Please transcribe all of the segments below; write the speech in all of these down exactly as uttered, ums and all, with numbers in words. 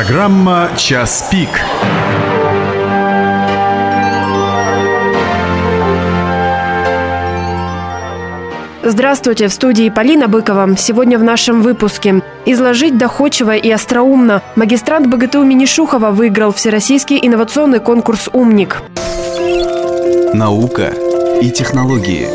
Программа «Час пик». Здравствуйте, в студии Полина Быкова. Сегодня в нашем выпуске. Изложить доходчиво и остроумно. Магистрант БГТУ имени Шухова выиграл всероссийский инновационный конкурс «Умник». Наука и технологии.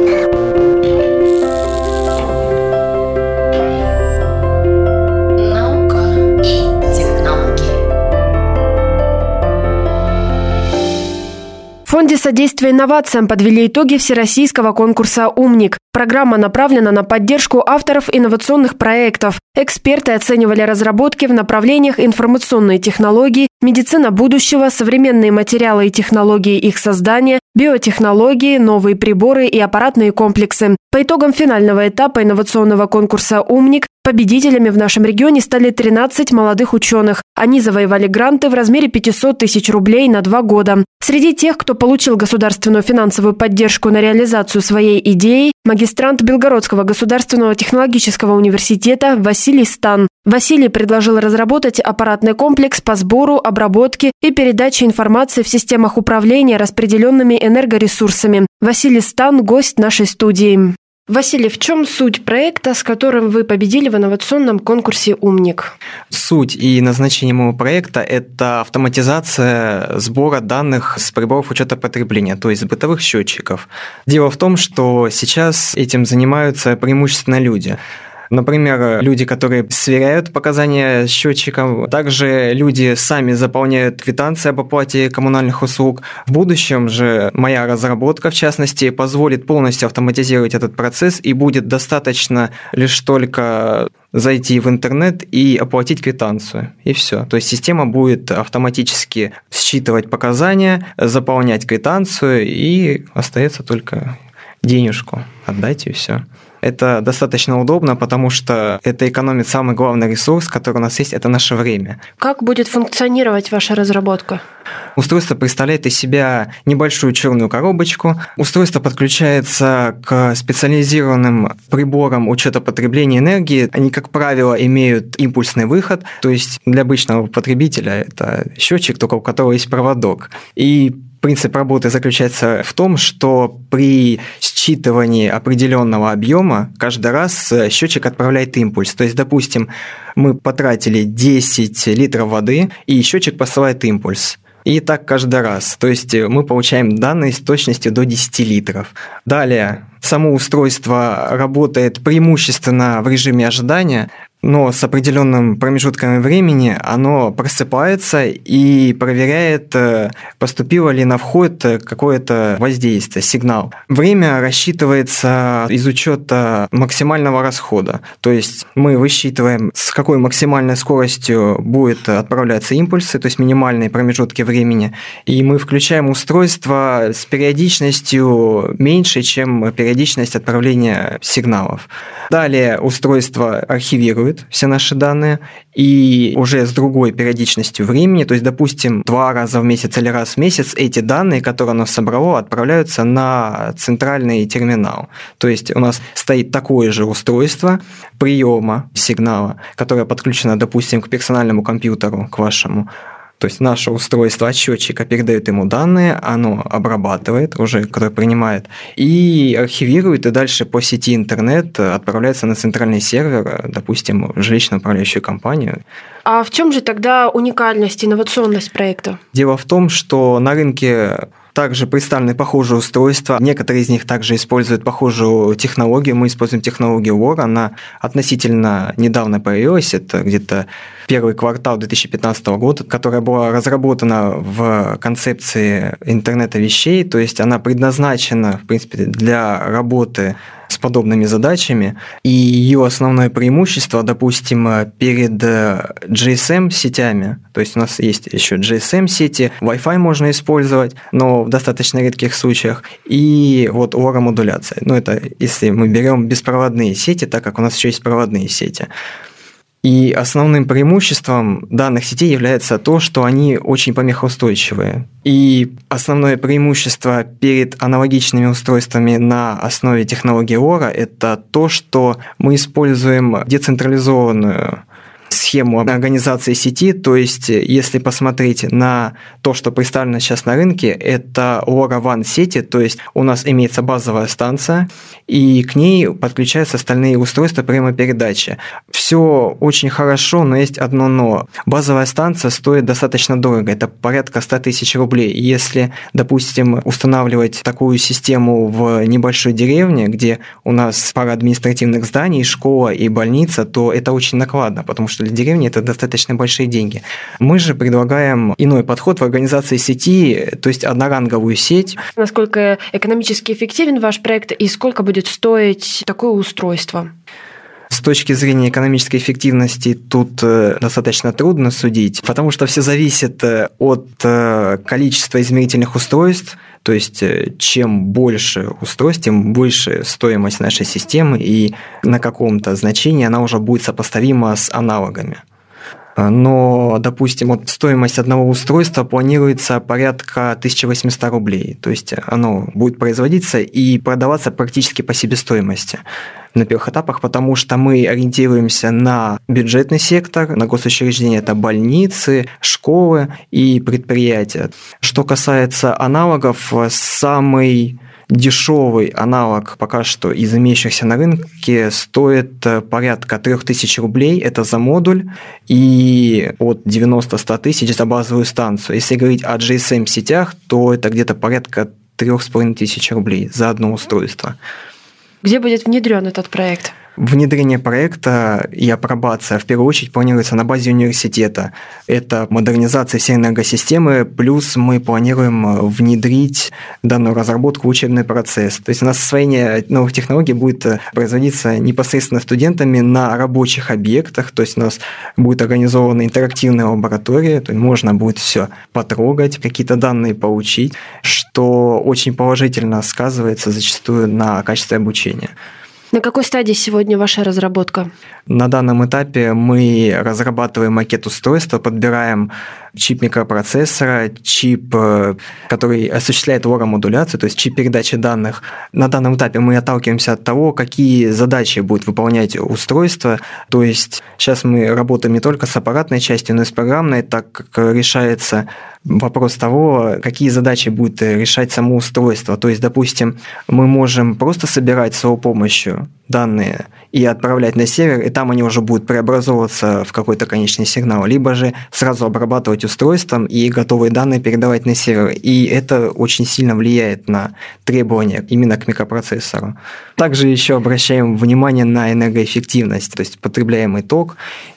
В Фонде содействия инновациям подвели итоги всероссийского конкурса «Умник». Программа направлена на поддержку авторов инновационных проектов. Эксперты оценивали разработки в направлениях информационные технологии, медицина будущего, современные материалы и технологии их создания, биотехнологии, новые приборы и аппаратные комплексы. По итогам финального этапа инновационного конкурса «Умник» победителями в нашем регионе стали тринадцать молодых ученых. Они завоевали гранты в размере пятьсот тысяч рублей на два года. Среди тех, кто получил государственную финансовую поддержку на реализацию своей идеи, магистрант Белгородского государственного технологического университета Василий Стан. Василий предложил разработать аппаратный комплекс по сбору, обработке и передаче информации в системах управления распределенными энергоресурсами. Василий Стан – гость нашей студии. Василий, в чем суть проекта, с которым вы победили в инновационном конкурсе «Умник»? Суть и назначение моего проекта – это автоматизация сбора данных с приборов учета потребления, то есть с бытовых счетчиков. Дело в том, что сейчас этим занимаются преимущественно люди. Например, люди, которые сверяют показания счетчикам, также люди сами заполняют квитанции об оплате коммунальных услуг. В будущем же моя разработка, в частности, позволит полностью автоматизировать этот процесс, и будет достаточно лишь только зайти в интернет и оплатить квитанцию, и все. То есть система будет автоматически считывать показания, заполнять квитанцию, и остается только денежку отдать, и все. Это достаточно удобно, потому что это экономит самый главный ресурс, который у нас есть, это наше время. Как будет функционировать ваша разработка? Устройство представляет из себя небольшую черную коробочку. Устройство подключается к специализированным приборам учета потребления энергии. Они, как правило, имеют импульсный выход, то есть для обычного потребителя это счетчик, только у которого есть проводок. И принцип работы заключается в том, что при считывании определенного объема каждый раз счетчик отправляет импульс. То есть, допустим, мы потратили десять литров воды, и счетчик посылает импульс. И так каждый раз. То есть мы получаем данные с точностью до десяти литров. Далее, само устройство работает преимущественно в режиме ожидания, но с определенным промежутком времени оно просыпается и проверяет, поступило ли на вход какое-то воздействие, сигнал. Время рассчитывается из учета максимального расхода. То есть мы высчитываем, с какой максимальной скоростью будет отправляться импульсы, то есть минимальные промежутки времени, и мы включаем устройство с периодичностью меньше, чем периодичность отправления сигналов. Далее устройство архивирует все наши данные, и уже с другой периодичностью времени, то есть, допустим, два раза в месяц или раз в месяц, эти данные, которые оно собрало, отправляются на центральный терминал. То есть у нас стоит такое же устройство приема сигнала, которое подключено, допустим, к персональному компьютеру, к вашему. То есть наше устройство от счетчика передает ему данные, оно обрабатывает, уже которое принимает, и архивирует, и дальше по сети интернет отправляется на центральный сервер, допустим, в жилищно-управляющую компанию. А в чем же тогда уникальность, инновационность проекта? Дело в том, что на рынке также представлены похожие устройства. Некоторые из них также используют похожую технологию. Мы используем технологию Лор. Она относительно недавно появилась. Это где-то первый квартал две тысячи пятнадцатого года, которая была разработана в концепции интернета вещей. То есть она предназначена, в принципе, для работы с подобными задачами. И ее основное преимущество, допустим, перед джи эс эм-сетями, то есть у нас есть еще джи эс эм-сети, Wi-Fi можно использовать, но в достаточно редких случаях, и вот лора-модуляция. Ну, это если мы берем беспроводные сети, так как у нас еще есть проводные сети. И основным преимуществом данных сетей является то, что они очень помехоустойчивые. И основное преимущество перед аналогичными устройствами на основе технологии лора – это то, что мы используем децентрализованную схему организации сети, то есть если посмотреть на то, что представлено сейчас на рынке, это LoRaWAN сети, то есть у нас имеется базовая станция, и к ней подключаются остальные устройства приема передачи. Все очень хорошо, но есть одно но. Базовая станция стоит достаточно дорого, это порядка сто тысяч рублей. Если, допустим, устанавливать такую систему в небольшой деревне, где у нас пара административных зданий, школа и больница, то это очень накладно, потому что для деревни это достаточно большие деньги. Мы же предлагаем иной подход в организации сети, то есть одноранговую сеть. Насколько экономически эффективен ваш проект и сколько будет стоить такое устройство? С точки зрения экономической эффективности тут достаточно трудно судить, потому что все зависит от количества измерительных устройств, то есть чем больше устройств, тем больше стоимость нашей системы, и на каком-то значении она уже будет сопоставима с аналогами. Но, допустим, вот стоимость одного устройства планируется порядка тысяча восемьсот рублей, то есть оно будет производиться и продаваться практически по себестоимости на первых этапах, потому что мы ориентируемся на бюджетный сектор, на госучреждения, это больницы, школы и предприятия. Что касается аналогов, самый дешевый аналог пока что из имеющихся на рынке стоит порядка три тысячи рублей, это за модуль, и от девяноста до ста тысяч за базовую станцию. Если говорить о джи эс эм-сетях, то это где-то порядка трех с половиной тысяч рублей за одно устройство. Где будет внедрен этот проект? Внедрение проекта и апробация в первую очередь планируется на базе университета. Это модернизация всей энергосистемы, плюс мы планируем внедрить данную разработку в учебный процесс. То есть у нас освоение новых технологий будет производиться непосредственно студентами на рабочих объектах, то есть у нас будет организована интерактивная лаборатория, то есть можно будет все потрогать, какие-то данные получить, что очень положительно сказывается зачастую на качестве обучения. На какой стадии сегодня ваша разработка? На данном этапе мы разрабатываем макет устройства, подбираем чип микропроцессора, чип, который осуществляет LoRa-модуляцию, то есть чип передачи данных. На данном этапе мы отталкиваемся от того, какие задачи будет выполнять устройство. То есть сейчас мы работаем не только с аппаратной частью, но и с программной, так как решается вопрос того, какие задачи будет решать само устройство. То есть, допустим, мы можем просто собирать с его помощью данные и отправлять на сервер, и там они уже будут преобразовываться в какой-то конечный сигнал, либо же сразу обрабатывать устройством и готовые данные передавать на сервер. И это очень сильно влияет на требования именно к микропроцессору. Также еще обращаем внимание на энергоэффективность, то есть потребляемый ток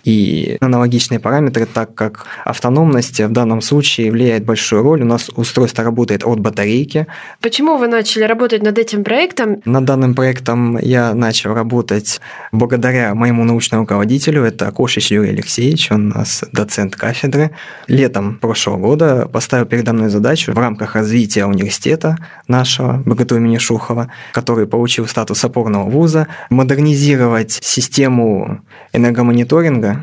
и аналогичные параметры, так как автономность в данном случае влияет большую роль. У нас устройство работает от батарейки. Почему вы начали работать над этим проектом? Над данным проектом я начал работать благодаря моему научному руководителю, это Кошич Юрий Алексеевич, он у нас доцент кафедры. Летом прошлого года поставил передо мной задачу в рамках развития университета нашего БГТУ имени Шухова, который получил статус опорного вуза, модернизировать систему энергомониторинга.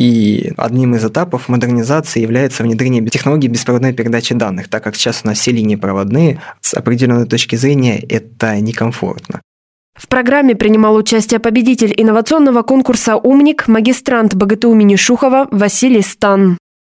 И одним из этапов модернизации является внедрение технологий беспроводной передачи данных, так как сейчас у нас все линии проводные, с определенной точки зрения это некомфортно. В программе принимал участие победитель инновационного конкурса «Умник», магистрант БГТУ имени Шухова Василий Стан.